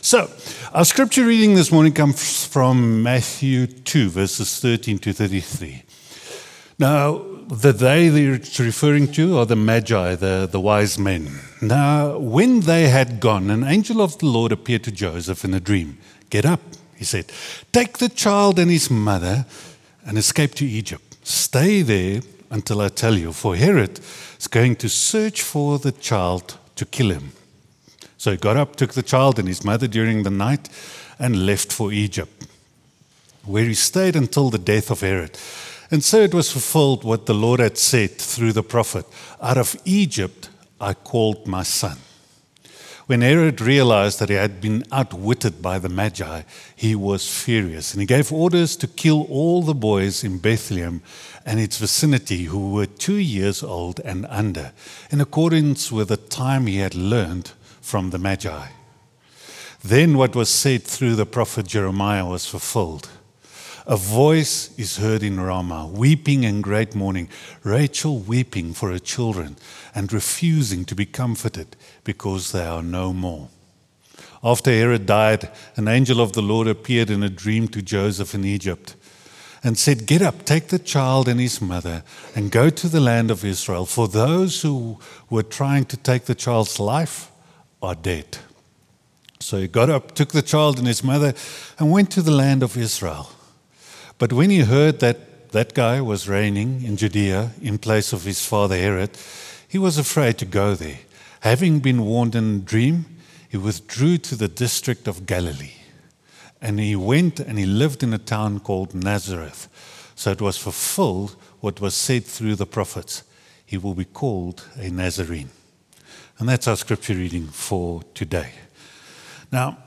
So, our scripture reading this morning comes from Matthew 2, verses 13 to 33. Now, the they that it's referring to are the Magi, the wise men. Now, when they had gone, an angel of the Lord appeared to Joseph in a dream. Get up, he said. Take the child and his mother and escape to Egypt. Stay there until I tell you, for Herod is going to search for the child to kill him. So he got up, took the child and his mother during the night, and left for Egypt, where he stayed until the death of Herod. And so it was fulfilled what the Lord had said through the prophet, out of Egypt I called my son. When Herod realized that he had been outwitted by the Magi, he was furious, and he gave orders to kill all the boys in Bethlehem and its vicinity who were 2 years old and under, in accordance with the time he had learned from the Magi. Then what was said through the prophet Jeremiah was fulfilled. A voice is heard in Ramah, weeping in great mourning, Rachel weeping for her children and refusing to be comforted because they are no more. After Herod died, an angel of the Lord appeared in a dream to Joseph in Egypt and said, Get up, take the child and his mother and go to the land of Israel, for those who were trying to take the child's life are dead. So he got up, took the child and his mother and went to the land of Israel. But when he heard that that guy was reigning in Judea in place of his father Herod, he was afraid to go there. Having been warned in a dream, he withdrew to the district of Galilee. And he went and he lived in a town called Nazareth. So it was fulfilled what was said through the prophets. He will be called a Nazarene. And that's our scripture reading for today. Now,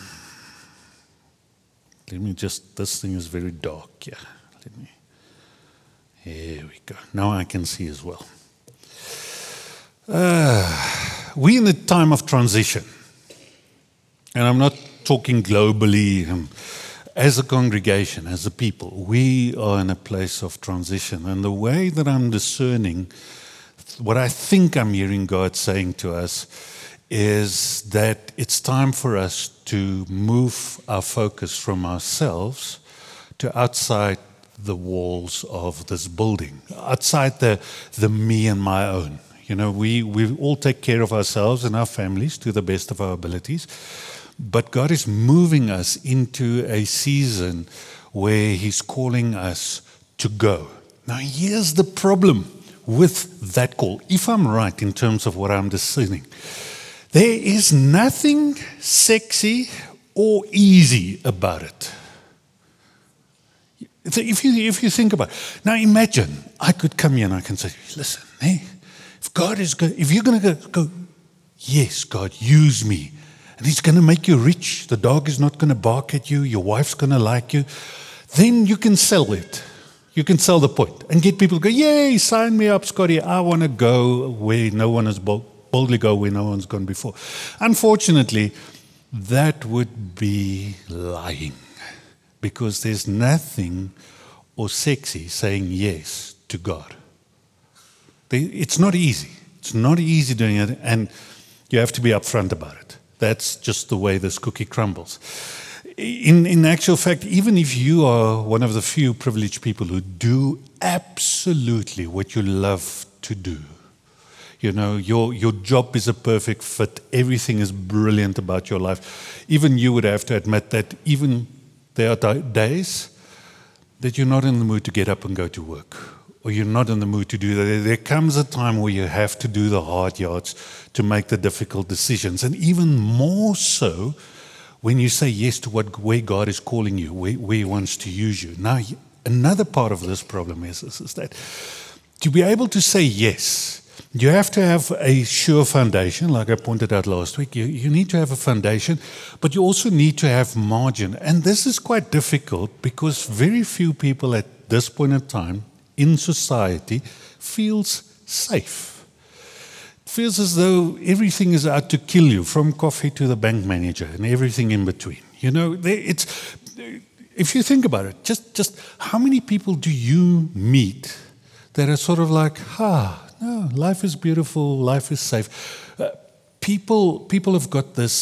this thing is very dark here. Here we go. Now I can see as well. We're in a time of transition. And I'm not talking globally. As a congregation, as a people, we are in a place of transition. And the way that I'm discerning, what I think I'm hearing God saying to us, is that it's time for us to move our focus from ourselves to outside the walls of this building, outside the me and my own. You know, we all take care of ourselves and our families to the best of our abilities, but God is moving us into a season where He's calling us to go. Now, here's the problem with that call, if I'm right in terms of what I'm discerning. There is nothing sexy or easy about it. If you think about it. Now imagine, I could come here and I can say, listen, hey, if God is good, if you're going to go, yes, God, use me. And He's going to make you rich. The dog is not going to bark at you. Your wife's going to like you. Then you can sell it. You can sell the point and get people to go, yay, sign me up, Scotty. I want to go where no one has boldly go where no one's gone before. Unfortunately, that would be lying, because there's nothing or sexy saying yes to God. It's not easy. It's not easy doing it, and you have to be upfront about it. That's just the way this cookie crumbles. In actual fact, even if you are one of the few privileged people who do absolutely what you love to do, you know, your job is a perfect fit. Everything is brilliant about your life. Even you would have to admit that even there are days that you're not in the mood to get up and go to work, or you're not in the mood to do that. There comes a time where you have to do the hard yards to make the difficult decisions. And even more so when you say yes to where God is calling you, where He wants to use you. Now, another part of this problem is that to be able to say yes, you have to have a sure foundation, like I pointed out last week. You need to have a foundation, but you also need to have margin. And this is quite difficult because very few people at this point in time in society feels safe. It feels as though everything is out to kill you, from coffee to the bank manager and everything in between. You know, if you think about it, just how many people do you meet that are sort of like, no, life is beautiful, life is safe. People have got this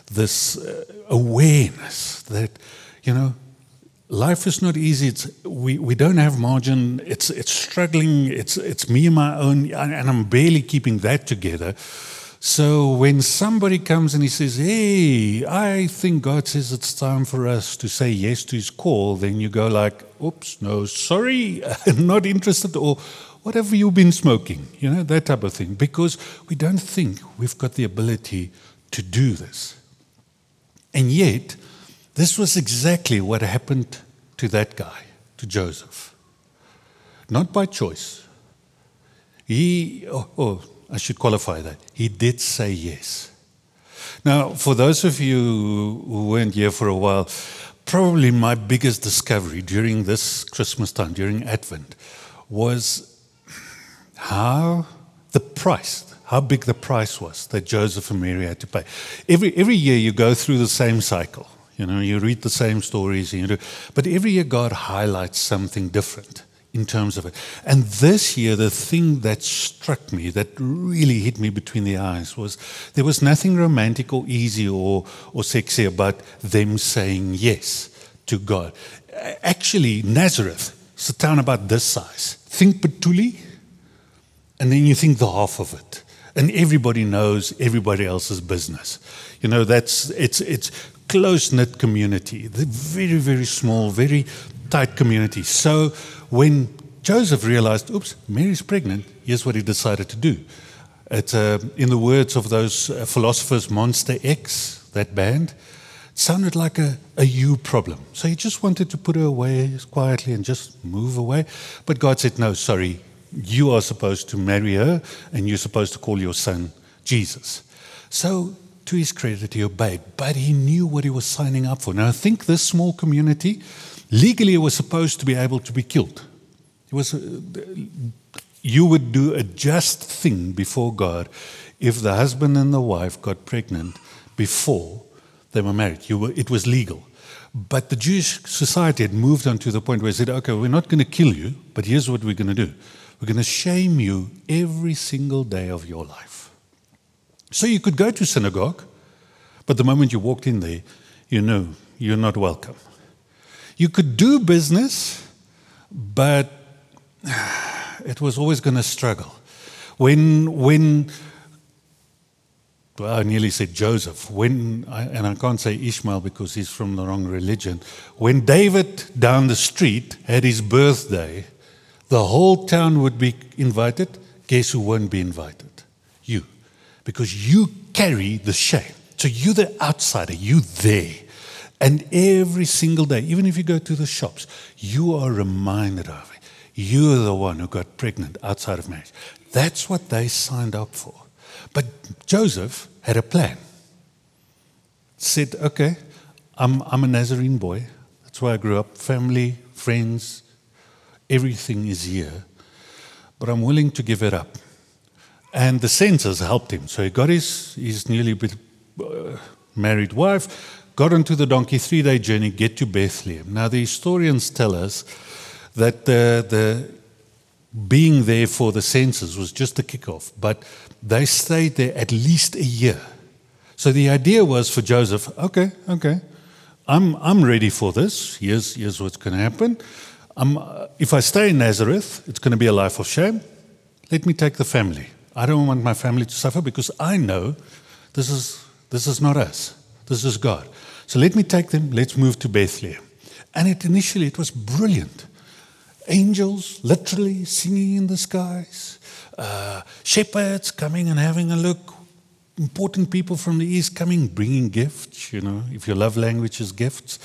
this awareness that, life is not easy. We don't have margin. It's struggling. It's me and my own, and I'm barely keeping that together. So when somebody comes and he says, hey, I think God says it's time for us to say yes to his call, then you go like, oops, no, sorry, not interested, or what have you been smoking? That type of thing. Because we don't think we've got the ability to do this. And yet, this was exactly what happened to that guy, to Joseph. Not by choice. I should qualify that. He did say yes. Now, for those of you who weren't here for a while, probably my biggest discovery during this Christmas time, during Advent, was how big the price was that Joseph and Mary had to pay. Every year you go through the same cycle. You read the same stories, but every year God highlights something different in terms of it. And this year, the thing that struck me, that really hit me between the eyes, was there was nothing romantic or easy or sexy about them saying yes to God. Actually, Nazareth is a town about this size. Think Petuli, and then you think the half of it. And everybody knows everybody else's business. It's close-knit community, the very, very small, very tight community. So when Joseph realized, oops, Mary's pregnant, here's what he decided to do. In the words of those philosophers, Monster X, that band, it sounded like a you problem. So he just wanted to put her away quietly and just move away. But God said, no, sorry, you are supposed to marry her and you're supposed to call your son Jesus. So to his credit, he obeyed, but he knew what he was signing up for. Now, I think this small community, legally, it was supposed to be able to be killed. You would do a just thing before God if the husband and the wife got pregnant before they were married. It was legal. But the Jewish society had moved on to the point where they said, okay, we're not going to kill you, but here's what we're going to do. We're going to shame you every single day of your life. So you could go to synagogue, but the moment you walked in there, you know you're not welcome. You could do business, but it was always going to struggle. When I nearly said Joseph, and I can't say Ishmael because he's from the wrong religion. When David down the street had his birthday, the whole town would be invited. Guess who won't be invited? You. Because you carry the shame. So you're the outsider, you there. And every single day, even if you go to the shops, you are reminded of it. You're the one who got pregnant outside of marriage. That's what they signed up for. But Joseph had a plan. Said, okay, I'm a Nazarene boy. That's where I grew up. Family, friends, everything is here. But I'm willing to give it up. And the censors helped him. So he got his newly married wife, got onto the donkey, 3-day journey, get to Bethlehem. Now, the historians tell us that the being there for the census was just the kickoff, but they stayed there at least a year. So the idea was for Joseph, okay, I'm ready for this. Here's what's going to happen. If I stay in Nazareth, it's going to be a life of shame. Let me take the family. I don't want my family to suffer because I know this is not us. This is God. So let me take them. Let's move to Bethlehem. And initially it was brilliant. Angels literally singing in the skies. Shepherds coming and having a look. Important people from the east coming, bringing gifts. If your love language is gifts.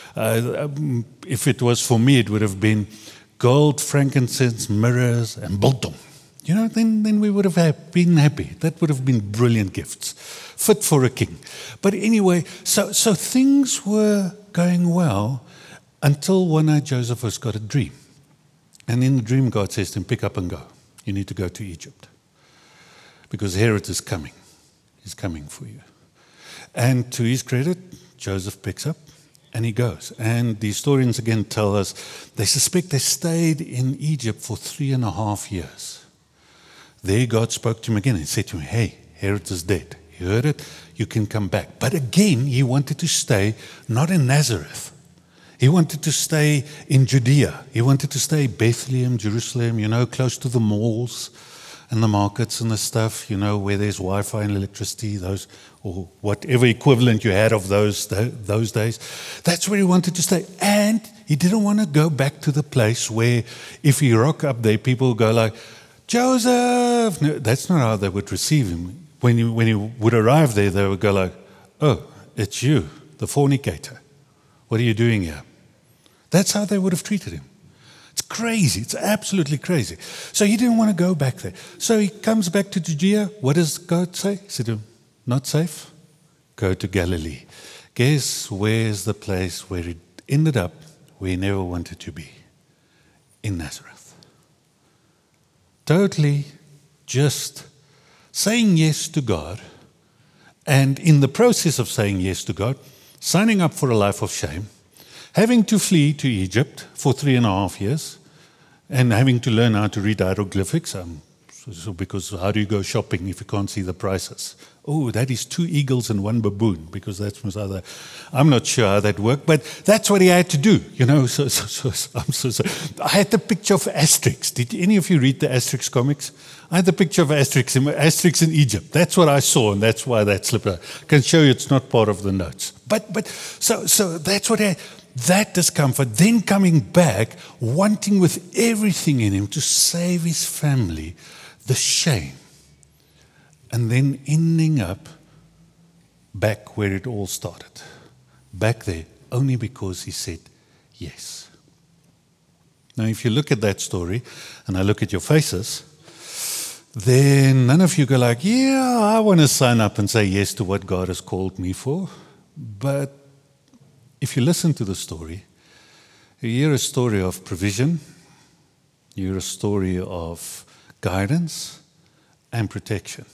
If it was for me, it would have been gold, frankincense, mirrors, and biltong. Then we would have been happy. That would have been brilliant gifts, fit for a king. But anyway, so things were going well until one night Joseph has got a dream. And in the dream, God says to him, pick up and go. You need to go to Egypt. Because Herod is coming. He's coming for you. And to his credit, Joseph picks up and he goes. And the historians again tell us they suspect they stayed in Egypt for 3.5 years. There God spoke to him again and said to him, hey, Herod is dead. You heard it, you can come back. But again, he wanted to stay not in Nazareth. He wanted to stay in Judea. He wanted to stay Bethlehem, Jerusalem, close to the malls and the markets and the stuff, where there's Wi-Fi and electricity, those, or whatever equivalent you had of those days. That's where he wanted to stay. And he didn't want to go back to the place where if he rock up there, people would go like, Joseph! No, that's not how they would receive him. When he would arrive there, they would go like, oh, it's you, the fornicator. What are you doing here? That's how they would have treated him. It's crazy. It's absolutely crazy. So he didn't want to go back there. So he comes back to Judea. What does God say? He said to him, not safe? Go to Galilee. Guess where's the place where he ended up where he never wanted to be? In Nazareth. Totally just saying yes to God. And in the process of saying yes to God, signing up for a life of shame, having to flee to Egypt for 3.5 years, and having to learn how to read hieroglyphics, because how do you go shopping if you can't see the prices? Oh, that is 2 eagles and 1 baboon, because that's most other. I'm not sure how that worked, but that's what he had to do, So I had the picture of Asterix. Did any of you read the Asterix comics? I had the picture of Asterix in Egypt. That's what I saw, and that's why that slipped out. I can show you it's not part of the notes. But so that's what that discomfort, then coming back, wanting with everything in him to save his family, the shame, and then ending up back where it all started. Back there, only because he said yes. Now, if you look at that story, and I look at your faces, then none of you go like, yeah, I want to sign up and say yes to what God has called me for. But if you listen to the story, you hear a story of provision, you hear a story of guidance and protection.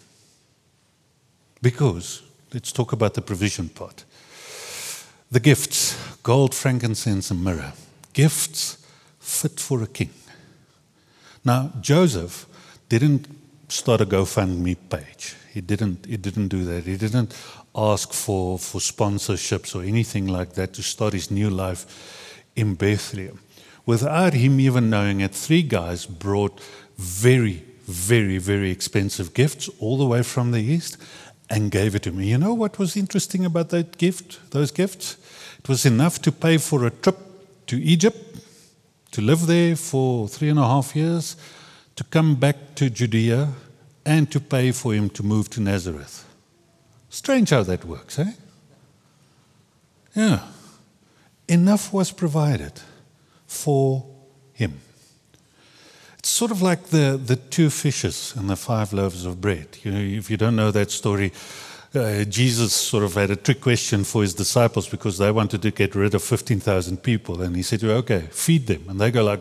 Because, let's talk about the provision part. The gifts, gold, frankincense, and myrrh. Gifts fit for a king. Now, Joseph didn't start a GoFundMe page. He didn't do that. He didn't ask for sponsorships or anything like that to start his new life in Bethlehem. Without him even knowing it, 3 guys brought very, very, very expensive gifts all the way from the east and gave it to me. You know what was interesting about those gifts? It was enough to pay for a trip to Egypt, to live there for 3.5 years, to come back to Judea, and to pay for him to move to Nazareth. Strange how that works, eh? Yeah. Enough was provided for him. It's sort of like the 2 fishes and the 5 loaves of bread. If you don't know that story, Jesus sort of had a trick question for his disciples because they wanted to get rid of 15,000 people. And he said, okay, feed them. And they go like,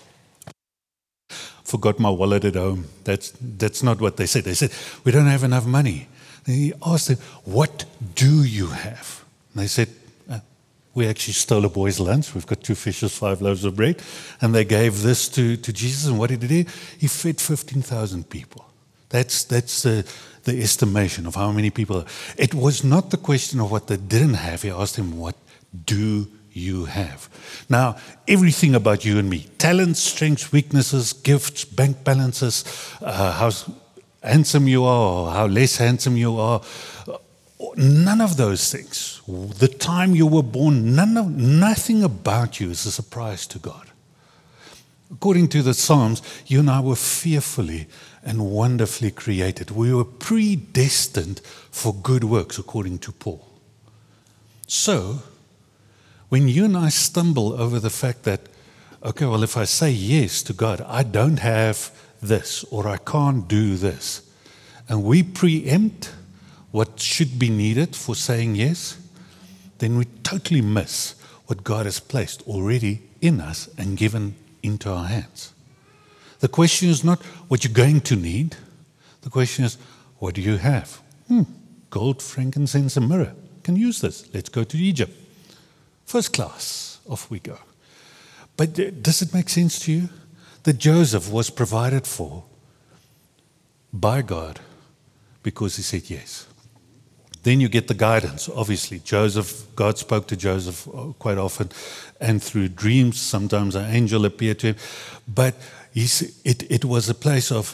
forgot my wallet at home. That's not what they said. They said, we don't have enough money. And he asked them, what do you have? And they said, we actually stole a boy's lunch. We've got 2 fishes, 5 loaves of bread. And they gave this to Jesus. And what did he do? He fed 15,000 people. That's the estimation of how many people. It was not the question of what they didn't have. He asked them, what do you have? Now, everything about you and me, talents, strengths, weaknesses, gifts, bank balances, how handsome you are, or how less handsome you are, none of those things, the time you were born, nothing about you is a surprise to God. According to the Psalms, you and I were fearfully and wonderfully created. We were predestined for good works, according to Paul. So, when you and I stumble over the fact that, okay, well, if I say yes to God, I don't have this, or I can't do this, and we preempt what should be needed for saying yes, then we totally miss what God has placed already in us and given into our hands. The question is not what you're going to need. The question is, what do you have? Gold, frankincense, and myrrh. Can use this. Let's go to Egypt. First class, off we go. But does it make sense to you that Joseph was provided for by God because he said yes? Then you get the guidance. Obviously, God spoke to Joseph quite often, and through dreams. Sometimes an angel appeared to him. But it was a place of,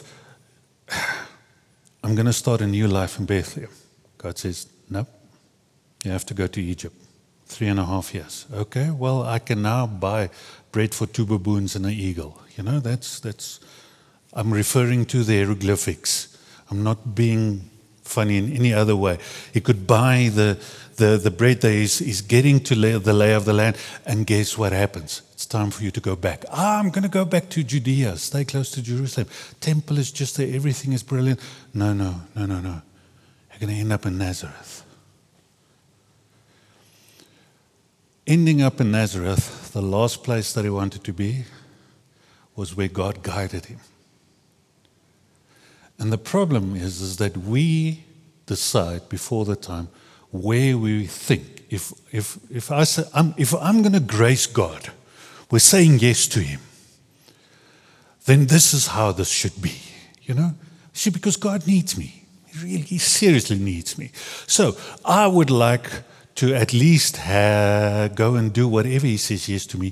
I'm going to start a new life in Bethlehem. God says, no, you have to go to Egypt. 3.5 years. Okay, well, I can now buy bread for 2 baboons and an eagle. That's. I'm referring to the hieroglyphics. I'm not being funny in any other way. He could buy the bread there. He's getting to the lay of the land, and guess what happens? It's time for you to go back. I'm going to go back to Judea. Stay close to Jerusalem. Temple is just there. Everything is brilliant. No. You're going to end up in Nazareth. Ending up in Nazareth, the last place that he wanted to be was where God guided him. And the problem is that we decide before the time where we think. If I'm going to grace God, we're saying yes to him, then this is how this should be. See, because God needs me. He seriously needs me. So I would like to at least go and do whatever he says yes to me,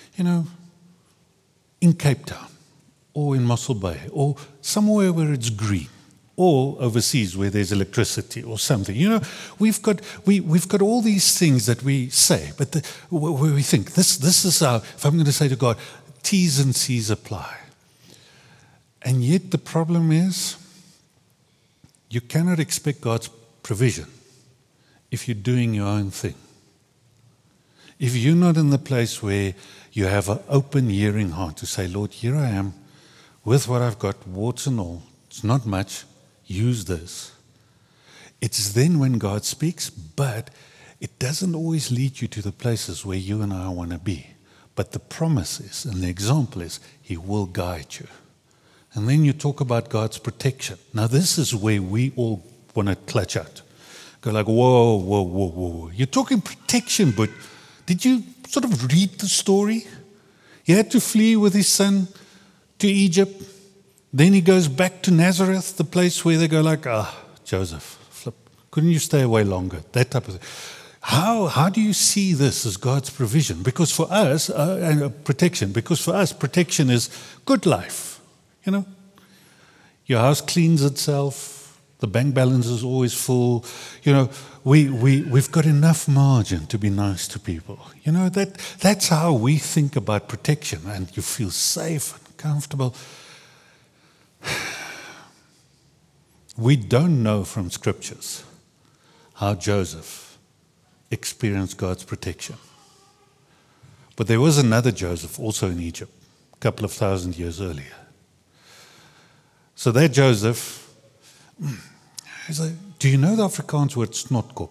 in Cape Town, or in Mossel Bay, or somewhere where it's green, or overseas where there's electricity or something. We've got all these things that we say, but where we think this is how. If I'm going to say to God, T's and C's apply, and yet the problem is, you cannot expect God's provision if you're doing your own thing. If you're not in the place where you have an open, hearing heart to say, Lord, here I am with what I've got, warts and all. It's not much. Use this. It's then when God speaks, but it doesn't always lead you to the places where you and I want to be. But the promise is, and the example is, he will guide you. And then you talk about God's protection. Now, this is where we all want to clutch out. Go like, whoa. You're talking protection, but did you sort of read the story? He had to flee with his son to Egypt. Then he goes back to Nazareth, the place where they go like, Joseph, flip, couldn't you stay away longer? That type of thing. How do you see this as God's provision? Because for us, protection. Because for us, protection is good life. Your house cleans itself. The bank balance is always full. We've got enough margin to be nice to people. That's how we think about protection, and you feel safe and comfortable. We don't know from scriptures how Joseph experienced God's protection. But there was another Joseph also in Egypt, a couple of 1,000 years earlier. So that Joseph, do you know the Afrikaans word snotkop?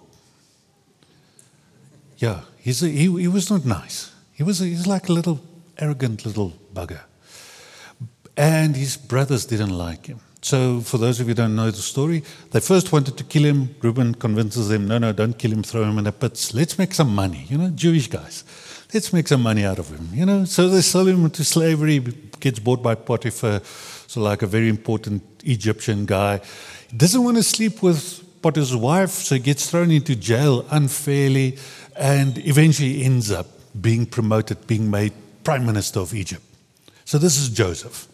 Yeah, he was not nice. He's like a little arrogant little bugger. And his brothers didn't like him. So for those of you who don't know the story, they first wanted to kill him. Reuben convinces them, no, don't kill him, throw him in a pit. Let's make some money, Jewish guys. Let's make some money out of him, So they sell him into slavery, gets bought by Potiphar, so like a very important Egyptian guy. He doesn't want to sleep with Potiphar's wife, so he gets thrown into jail unfairly, and eventually ends up being promoted, being made prime minister of Egypt. So this is Joseph.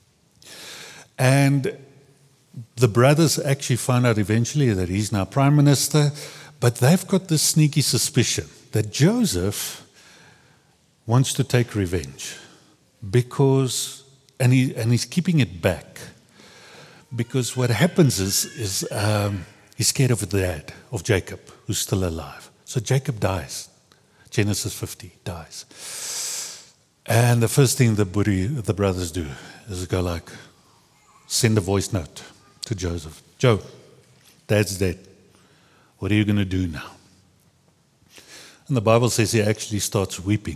And the brothers actually find out eventually that he's now prime minister, but they've got this sneaky suspicion that Joseph wants to take revenge because, and he's keeping it back, because what happens is he's scared of the dad of Jacob, who's still alive. So Jacob dies. Genesis 50 dies. And the first thing the brothers do is go like, send a voice note to Joseph. Joe, Dad's dead. What are you going to do now? And the Bible says he actually starts weeping.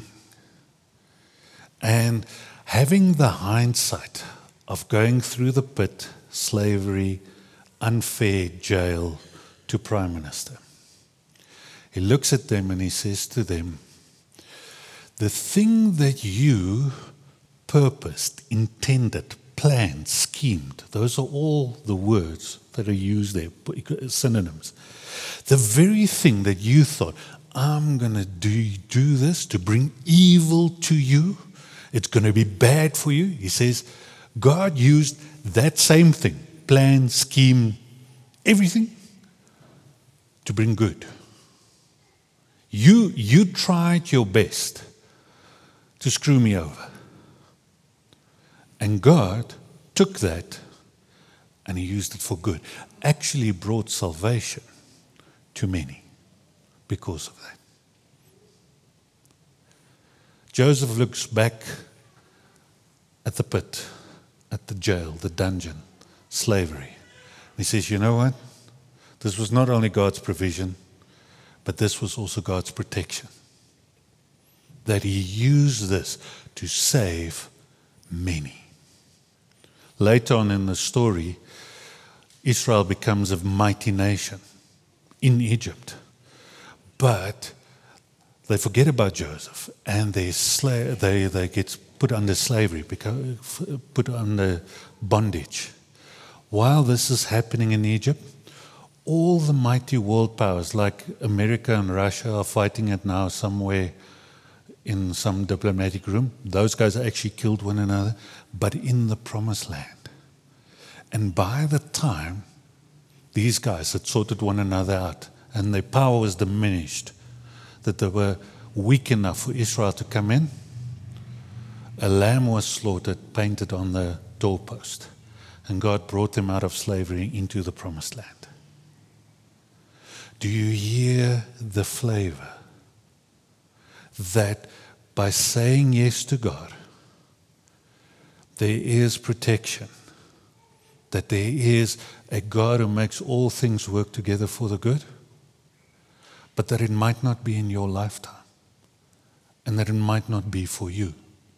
And having the hindsight of going through the pit, slavery, unfair jail to prime minister, he looks at them and he says to them, the thing that you purposed, intended, planned, schemed, those are all the words that are used there, synonyms. The very thing that you thought, I'm going to do this to bring evil to you, it's going to be bad for you. He says, God used that same thing, plan, scheme, everything, to bring good. You tried your best to screw me over. And God took that and He used it for good. Actually brought salvation to many because of that. Joseph looks back at the pit, at the jail, the dungeon, slavery. He says, you know what? This was not only God's provision, but this was also God's protection. That He used this to save many. Later on in the story, Israel becomes a mighty nation in Egypt. But they forget about Joseph and they get put under slavery, put under bondage. While this is happening in Egypt, all the mighty world powers like America and Russia are fighting it now somewhere in some diplomatic room. Those guys actually killed one another, but in the promised land. And by the time these guys had sorted one another out and their power was diminished, that they were weak enough for Israel to come in, a lamb was slaughtered, painted on the doorpost, and God brought them out of slavery into the promised land. Do you hear the flavor? That by saying yes to God, there is protection. That there is a God who makes all things work together for the good, but that it might not be in your lifetime, and that it might not be for you.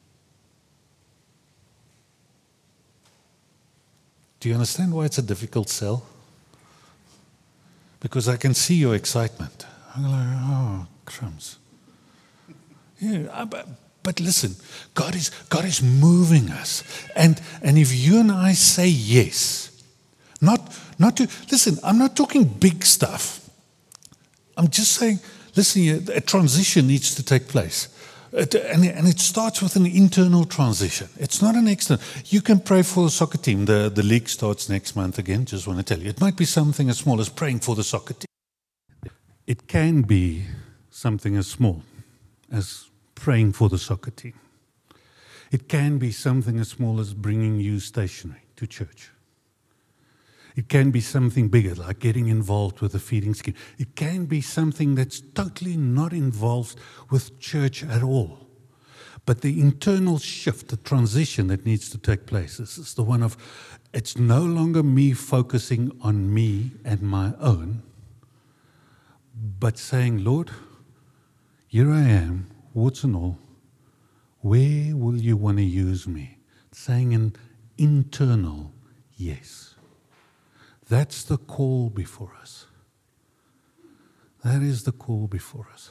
Do you understand why it's a difficult sell? Because I can see your excitement. I'm like, oh, crumbs. Yeah, but listen, God is moving us. And if you and I say yes, not to, listen, I'm not talking big stuff. I'm just saying, listen, a transition needs to take place. And it starts with an internal transition. It's not an external. You can pray for the soccer team. The league starts next month again, just want to tell you. It might be something as small as praying for the soccer team. It can be something as small as praying for the soccer team. It can be something as small as bringing you stationery to church. It can be something bigger, like getting involved with the feeding scheme. It can be something that's totally not involved with church at all. But the internal shift, the transition that needs to take place is the one of, it's no longer me focusing on me and my own, but saying, Lord, here I am, warts and all. Where will you want to use me? Saying an internal yes. That's the call before us. That is the call before us.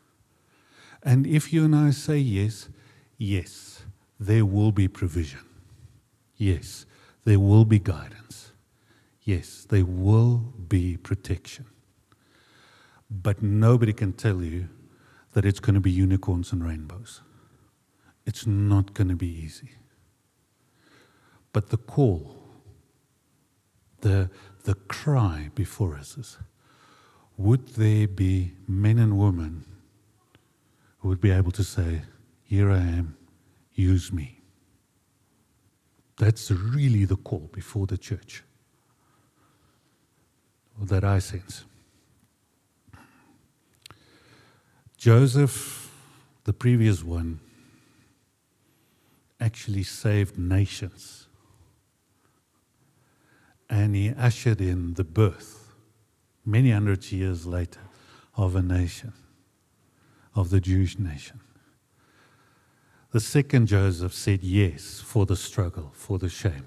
And if you and I say yes, yes, there will be provision. Yes, there will be guidance. Yes, there will be protection. But nobody can tell you that it's going to be unicorns and rainbows. It's not going to be easy. But the call, the cry before us is, would there be men and women who would be able to say, here I am, use me. That's really the call before the church, that I sense. Joseph, the previous one, actually saved nations. And he ushered in the birth, many hundred years later, of a nation, of the Jewish nation. The second Joseph said yes for the struggle, for the shame.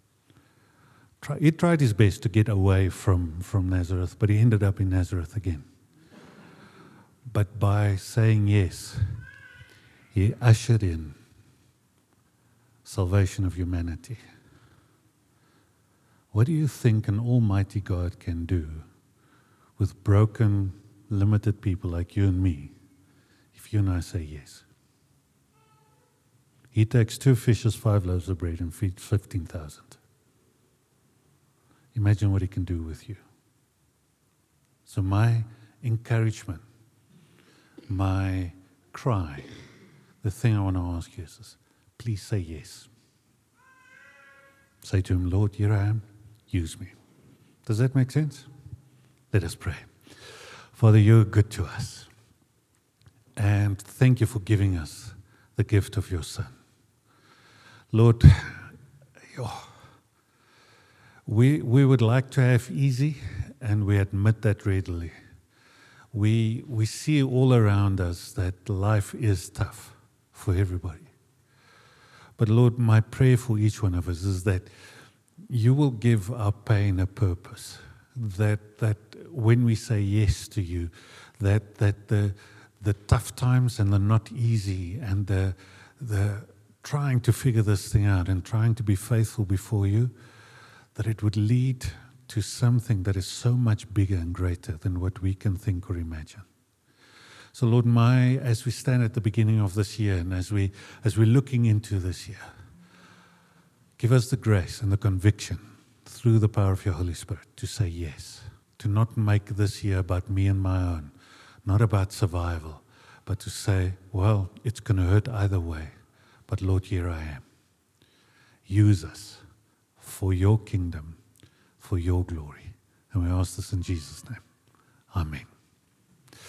He tried his best to get away from Nazareth, but he ended up in Nazareth again. But by saying yes, he ushered in salvation of humanity. What do you think an almighty God can do with broken, limited people like you and me, if you and I say yes. He takes 2 fishes, 5 loaves of bread and feeds 15,000. Imagine what he can do with you. So my encouragement, my cry, the thing I want to ask you is this: please say yes. Say to him, Lord, here I am, use me. Does that make sense? Let us pray. Father, you're good to us. And thank you for giving us the gift of your Son. Lord, we would like to have easy, and we admit that readily. We see all around us that life is tough for everybody. But Lord, my prayer for each one of us is that you will give our pain a purpose. That when we say yes to you, that the tough times and the not easy and the trying to figure this thing out and trying to be faithful before you, that it would lead to something that is so much bigger and greater than what we can think or imagine. So Lord, as we stand at the beginning of this year and as we're looking into this year, give us the grace and the conviction through the power of your Holy Spirit to say yes, to not make this year about me and my own, not about survival, but to say, well, it's going to hurt either way, but Lord, here I am. Use us for your kingdom, for your glory. And we ask this in Jesus' name. Amen.